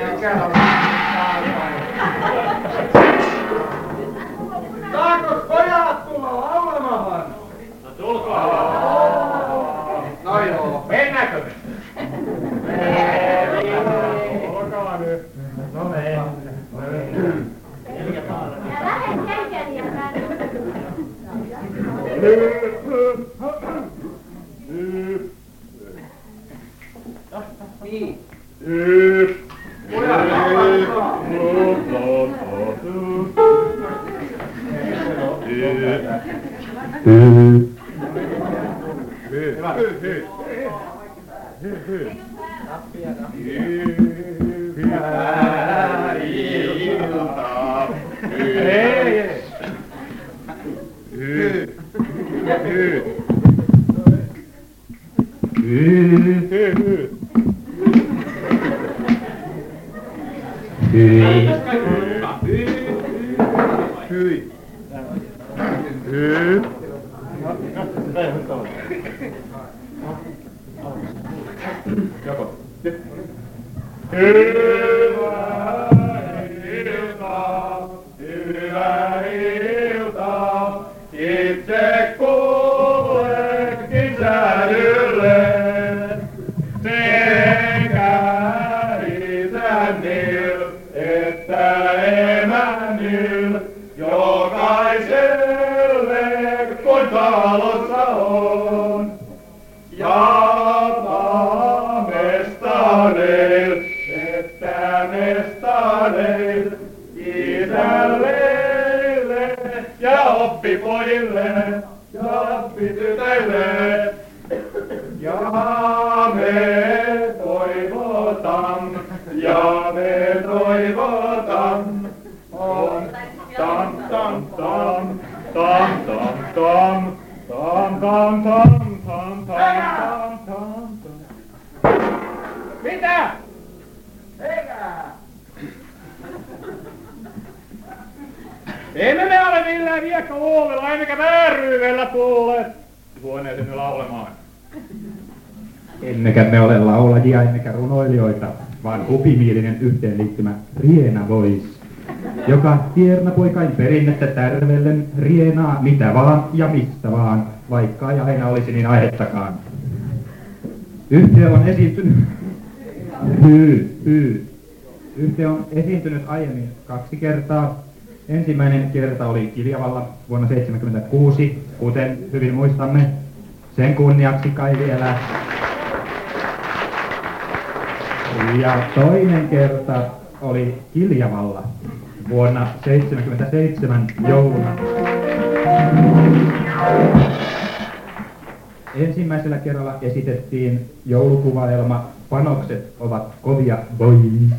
Saakos pojat tulla laulamahan? No tulkaa. No joo. Mennäänkö me? Olkaa nyt. No mennään. Hyvää iltaa, itse kullekin säilylle, sekä isännil että emännil, jokaiselle kun talossa on. Ja mestareil, että mestareil, isälleille ja oppipojille ja oppitytöille. Ja me toivotan, on tam tam tam, tam tam tam, tam tam tam, tam tam tam. Mitä? Eikä! Emme me ole millään viekkaluovilla, emmekä vääryyvellä tulleet huoneeseen laulemaan. Emmekä me ole laulajia emmekä runoilijoita, vaan hupimielinen yhteenliittymä Riena Boys, joka tiernapoikain perinnettä tärvellen rienaa mitä vaan ja mistä vaan, vaikka ei aina olisi niin aihettakaan. Yhtye on esiintynyt... Yhtye on esiintynyt aiemmin 2 kertaa. Ensimmäinen kerta oli Kiljavalla vuonna 1976, kuten hyvin muistamme. Sen kunniaksi kai vielä. Ja toinen kerta oli Kiljavalla vuonna 1977 jouluna. Ensimmäisellä kerralla esitettiin joulukuvaelma Panokset ovat kovia boys.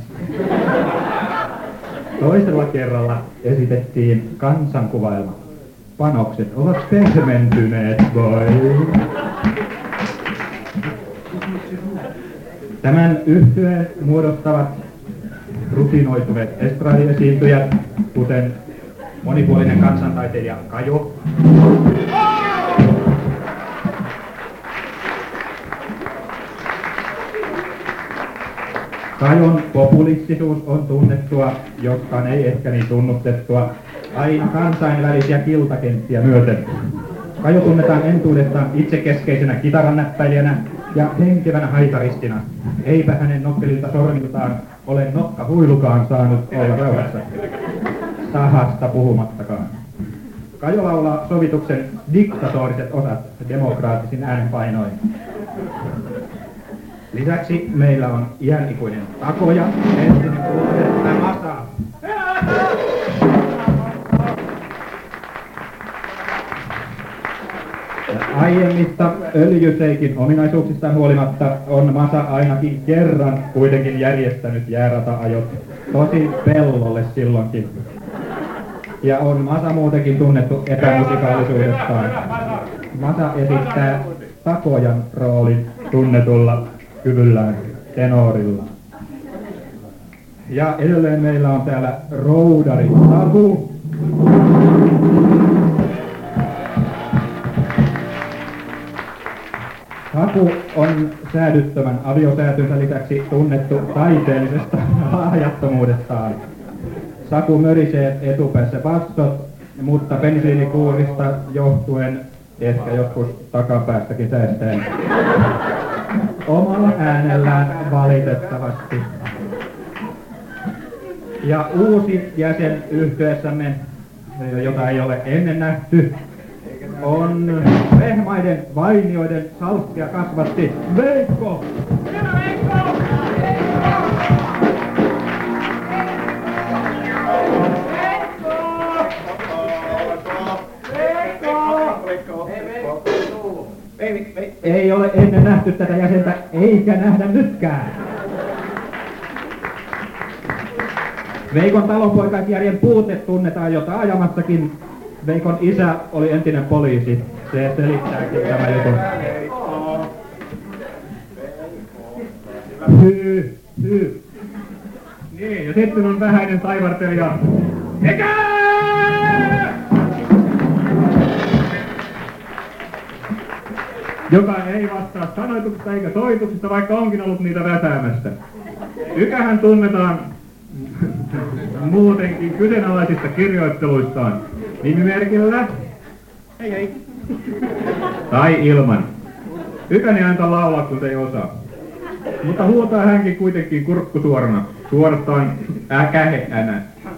Toisella kerralla esitettiin kansankuvaelma Panokset ovat pehmentyneet boys. Tämän yhtyeen muodostavat rutinoituneet estradiesiintyjät, kuten monipuolinen kansantaiteilija Kajo, Kajon populistisuus on tunnettua, joskaan ei ehkä niin tunnustettua, aina kansainvälisiä kiltakenttiä myöten. Kajo tunnetaan entuudestaan itsekeskeisenä kitarannäppäilijänä ja henkevänä haitaristina. Eipä hänen nokkelilta sormiltaan ole nokkahuilukaan saanut olla rauhassa. Sahasta puhumattakaan. Kajo laulaa sovituksen diktatoriset osat demokraattisin äänenpainoin. Lisäksi meillä on iänikuinen takoja, entinen kuulutettu Masa. Aiemmista öljyseikin ominaisuuksistaan huolimatta on Masa ainakin kerran kuitenkin järjestänyt jäärata-ajot, tosin pellolle silloinkin. Ja on Masa muutenkin tunnettu epämusikaalisuudestaan. Masa esittää takojan roolin tunnetulla kyvyllään tenorilla. Ja edelleen meillä on täällä roudari Sabu. Saku on säädyttömän aviosäätynsä lisäksi tunnettu taiteellisesta lahjattomuudestaan. Saku mörisee etupäässä bassot, mutta bensiinikuurista johtuen, ehkä joskus takapäästäkin säästäen, omalla äänellään valitettavasti. Ja uusi jäsen yhtyeessämme, jota ei ole ennen nähty, on Vehmaiden vainioiden salskia kasvatti Veikko! Ei ole ennen nähty tätä jäsentä, eikä nähdä nytkään. Veikon talonpoikaisjärjen puute tunnetaan jo taajamassakin. Veikon isä oli entinen poliisi. Se selittääkin tämä jutun. Hyy. Niin, ja sitten on vähäinen taivartelija. Mikä? Joka ei vastaa sanoituksista eikä soituksista, vaikka onkin ollut niitä väsäämästä. Ykähän tunnetaan muutenkin kyseenalaisista kirjoitteluistaan nimimerkillä hei. Tai ilman. Ykäni antaa laulaa, kun se ei osaa. Mutta huutaa hänkin kuitenkin kurkku suorana. Suorastaan äkäheänä.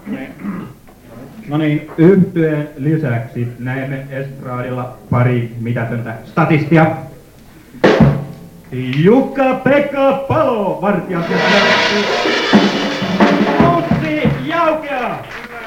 No niin, yhtyeen lisäksi näemme estraadilla pari mitätöntä statistia. Jukka-Pekka Palo, vartijat ja Jussi Jaukea!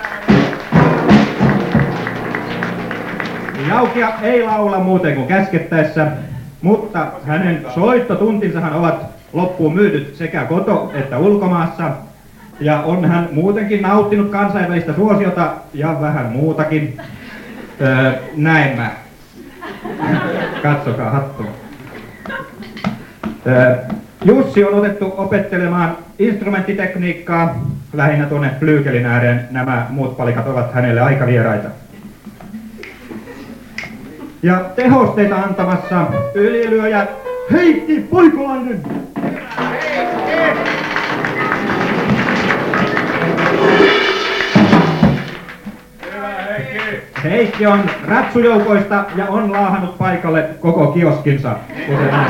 Jaukea ei laula muuten kuin käskettäessä, mutta hänen soittotuntinsahan ovat loppuun myydyt sekä koto että ulkomaassa. Ja on hän muutenkin nauttinut kansainvälistä suosiota ja vähän muutakin. Näin mä. Katsokaa hattua. Jussi on otettu opettelemaan instrumenttitekniikkaa lähinnä tuonne flyykelin ääreen. Nämä muut palikat ovat hänelle aika vieraita. Ja tehosteita antamassa ylilyöjä Heikki Poikolainen. Heikki on ratsujoukoista ja on laahannut paikalle koko kioskinsa, kuten näin.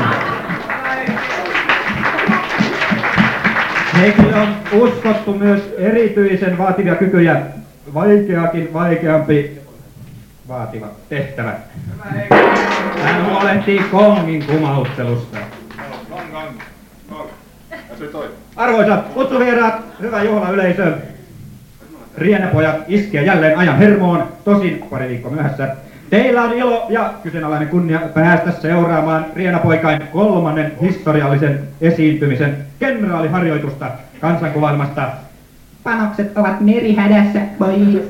Heikille on uskottu myös erityisen vaativia kykyjä, vaikeampi vaativa tehtävä. Hän huolehtii kongin kumauttelusta. Arvoisat kutsuvieraat, hyvä juhlayleisö. Rienäpojat iskee jälleen ajan hermoon, tosin pari viikkoa myöhässä. Teillä on ilo ja kyseenalainen kunnia päästä seuraamaan Rienäpoikain 3. historiallisen esiintymisen kenraaliharjoitusta kansankuvailmasta. Panokset ovat merihädässä, pois.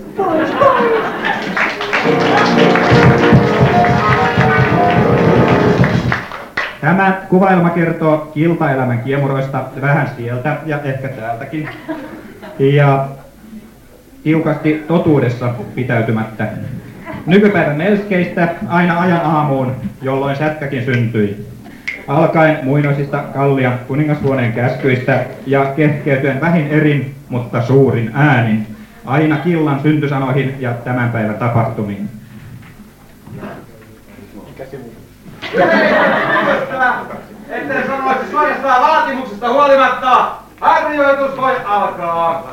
Tämä kuvailma kertoo kilpaelämän kiemuroista vähän sieltä ja ehkä täältäkin. Ja tiukasti totuudessa pitäytymättä. Nykypäivän melskeistä aina ajan aamuun, jolloin sätkäkin syntyi. Alkaen muinoisista Kallian kuningashuoneen käskyistä ja kehkeytyen vähin erin, mutta suurin äänin. Aina Killan syntysanoihin ja tämän päivän tapahtumiin. Etten sanoisi suorastaan vaatimuksesta huolimatta, harjoitus voi alkaa.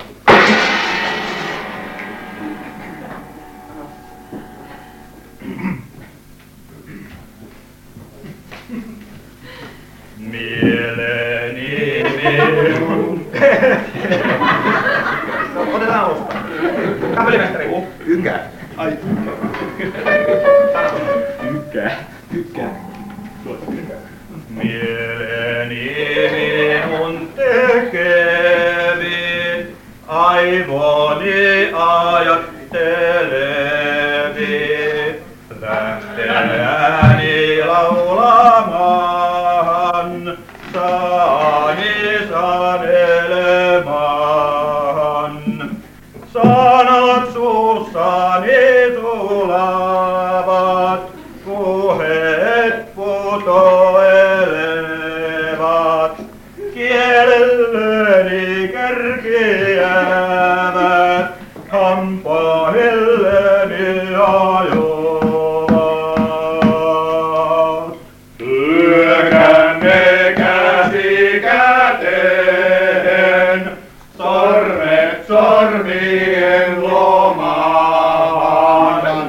Mieleeni minun. Otetaan alusta. Kapellimestari. Ykä. Ai, Ykä. Mieleeni minun tekevin, aivoni ajattelevi, lähteäni laulamaan, saani sanelemaan. Sanat suussani sulavat, puheet putoelevat. kerkiävät, hampailleni ajovat. Hyökänne käsi käteen, sormet sormien lomaan.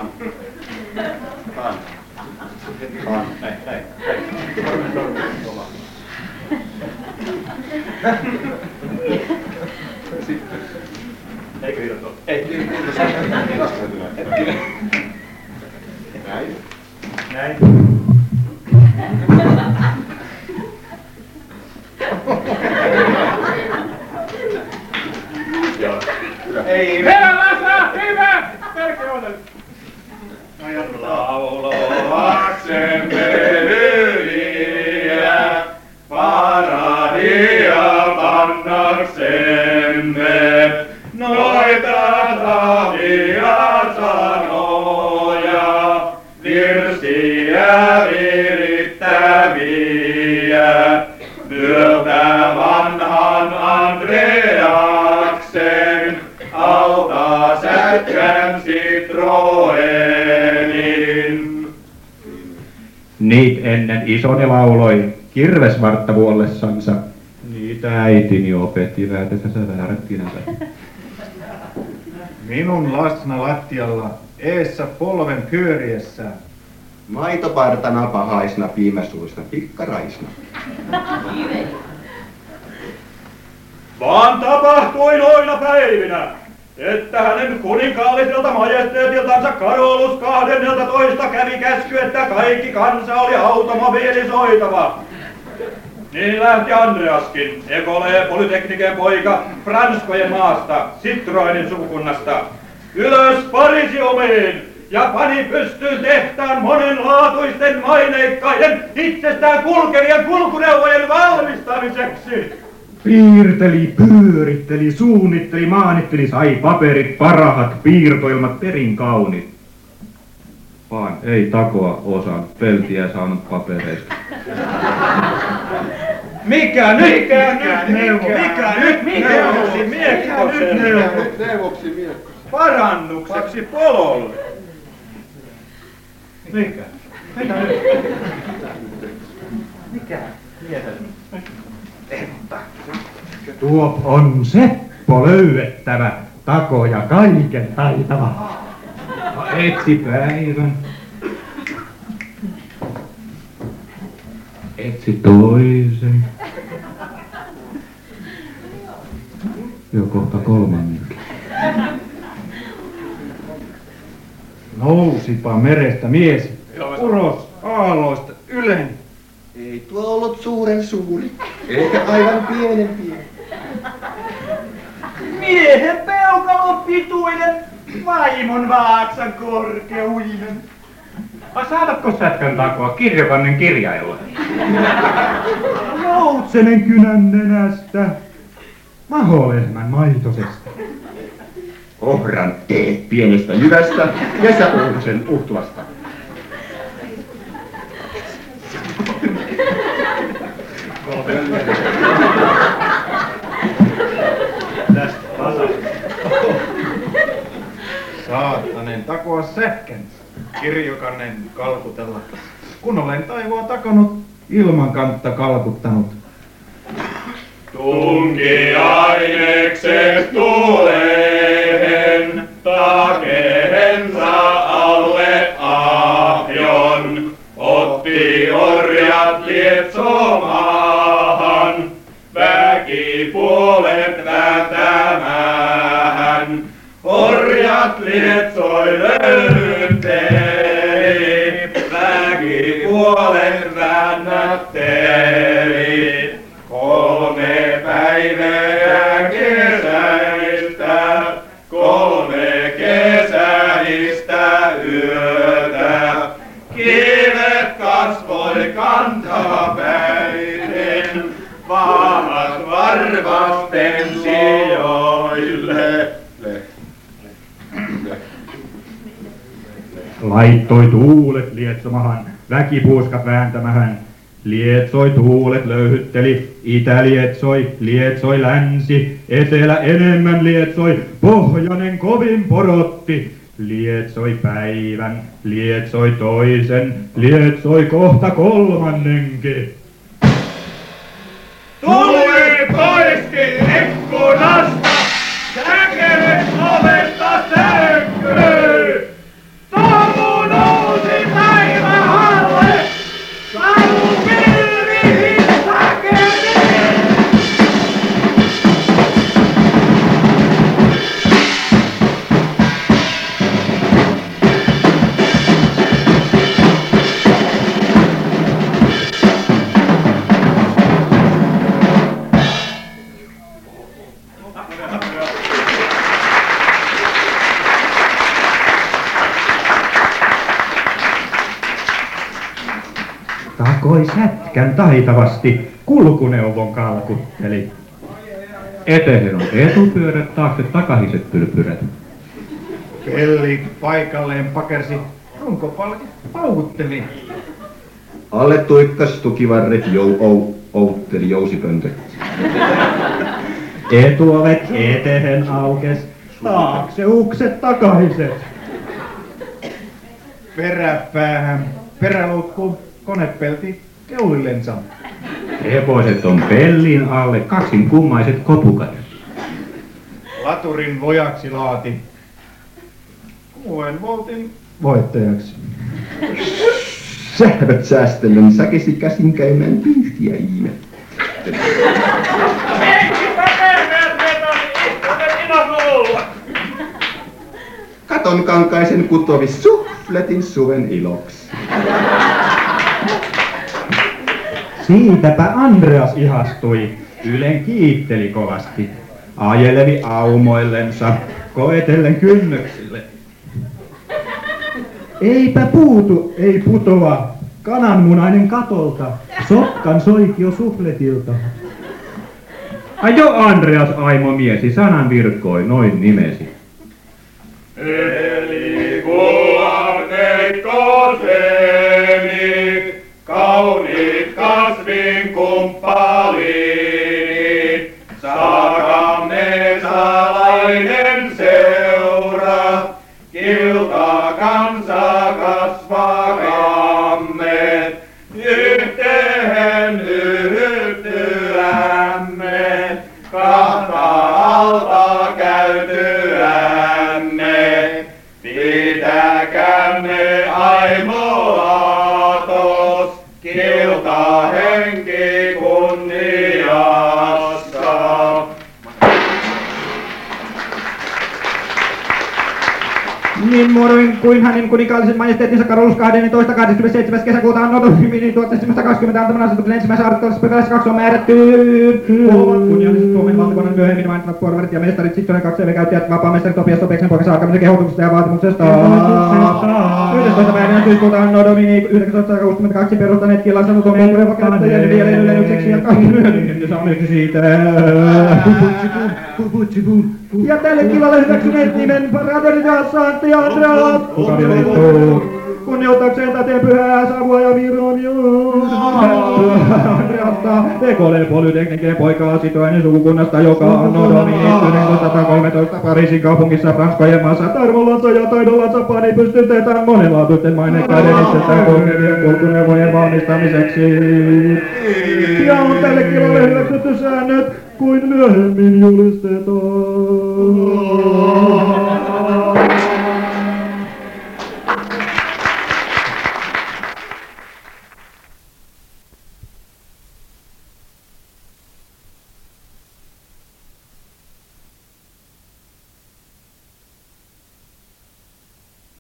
Eikö hirto? Ei. Näin. Näin. Joo. Ei. Hyvä Lasa! Hyvä! Pelkkä otan. Lauloaksemme hyviä, paradia pannaksemme, noita savia sanoja, virsiä virittäviä, myötä vanhan Andreaksen, alta sätkän Citroenin. Niit ennen isoni lauloi kirvesvartta vuollessansa. Niitä äitini opettivät, että sä väärättinänsä. Minun lasna lattialla, eessä polven pyöriessä. Maitopartana pahaisna, piimäsuisna, pikkaraisna. Vaan tapahtui noina päivinä, että hänen kuninkaalliselta majesteetiltansa Karolus 12 kävi käsky, että kaikki kansa oli automobiilisoitava. Niin lähti Andreaskin, Ekolee Polytekniken poika, Franskojen maasta, Citroenin sukukunnasta, ylös Parisiumiin ja pani pystyyn tehtaan monenlaatuisten maineikkaiden itsestään kulkevien kulkuneuvojen valmistamiseksi. Piirteli, pyöritteli, suunnitteli, maanitteli, sai paperit, parhaat, piirtoilmat, perin kaunit. Vaan ei takoa osannut, peltiä saanut papereista. Mikä nyt Neuvoksi miekko. parannukseksi pololle? Mikä? Tuo on Seppo löydettävä, takoja kaiken taitava. Etsi päivän. Etsi toisen. Jo kohta kolmannenkin. Nousipa merestä mies, uros aalloista yleni. Ei tuo ollut suuren suuri, eikä aivan pienen pieni. Miehen peukalon pituinen, vaimon vaaksan korkeuinen. Saatatko sätkän takoa kirjokannen kirjailla? Joutsenen kynän nenästä, maholehmän maitosesta. Ohran teet pienestä jyvästä, kesäuutisen uhtuvasta. Saatanen takoa sähkän, kirjokannen kalkutella, kun olen taivoa takonut, ilman kantta kalkuttanut. Tunkiainekset tuleen, takehensa alle ahjon, otti orjat lietsomaahan, väkipuolet vääntämään. Orjat lietsoi löyteli, väkipuolet väännätteli. 3 päivää kesäistä, 3 kesäistä yötä. Kivet kasvoi kantapäiten, vahat varvasten sijoille. Laittoi tuulet lietsomahan, väkipuuskat vääntämähän, Lietsoi tuulet löyhytteli, itä lietsoi länsi, etelä enemmän lietsoi, pohjoinen kovin porotti. Lietsoi päivän, lietsoi toisen, lietsoi kohta kolmannenkin. Tuli poiski ikkunasta, säkelet ovesta sänkyy. Tomu nousi päivähalle, savu pilvihin sakeliin. Takoi sätkän taitavasti, kulkuneuvon kalkutteli. Etehen on etupyörät, taakse takahiset pylpyrät. Pelli paikalleen pakersi, runkopalki paukutteli. Alle tuikkas tukivarret outteli jousipöntö. Etuovet etehen aukes, taakse ukset takaiset. Peräpäähän, peräluukkuun, konepelti keulillensa. Hevoset on pellin alle, kaksin kummaiset kopukat. Laturin vojaksi laati. 6 voltin voittajaksi. Sähvät säästellen säkesi käsin käymään pyyhtiä ihme. Katon kankaisen kutovis suffletin suven iloksi. Siitäpä Andreas ihastui, Ylen kiitteli kovasti. Ajelevi aumoillensa, koetellen kynnöksille. Eipä puutu, ei putoa, kananmunainen katolta, sokkan soikio sufletilta. Ajo Andreas aimo miesi, sanan virkoi, noin nimesi. Eli kuarteikoseni, kauniit kasvin kumppaliini, saakamme salainen seura, kilta kansa kasvakamme, yhteen yhtyämme, kahta alta käytyämme, pitäkäämme aimolatos, kilta henki kunniassa. Niin muodoin kuin hänen kuninkaallisen majesteettinsa Karolus 12. 27. kesäkuuta annoton hyvin 1720 antaman asetuksen ensimmäisessä artikkelissa pykälässä 2 on määrätty. Kuuluvat kunnialliset Suomen valtakunnan myöhemmin mainittavat porvarit ja mestarit Sittonen 2 käyttäjät vapaamestari Topias Sopeksen poikassa alkamisen kehotuksesta ja vaatimuksesta. 11. päivänä syyskuuta anno domini 1962 perustaneet Killan Tomian käyttäjien vielä ylennykseksi ja kaikki myöhemmin saaneeksi siitä. Ja tälle Killalle hyväksyneet nimen Fraternidad Sancti Andreas. Kunnioittakseen täten pyhää savua ja vironius. Andreasta tekolee polyteknikinen poikaa Sitoinen sukukunnasta, joka on Domini 1913 Pariisin kaupungissa Franskojen maassa tarmollansa ja taidollansa pani pystytetään monenlaatuisten maineikkaiden itsestään kulkevien kulkuneuvojen valmistamiseksi. Ja on tälle Killalle hyväksytty säännöt kuin myöhemmin julistetaan.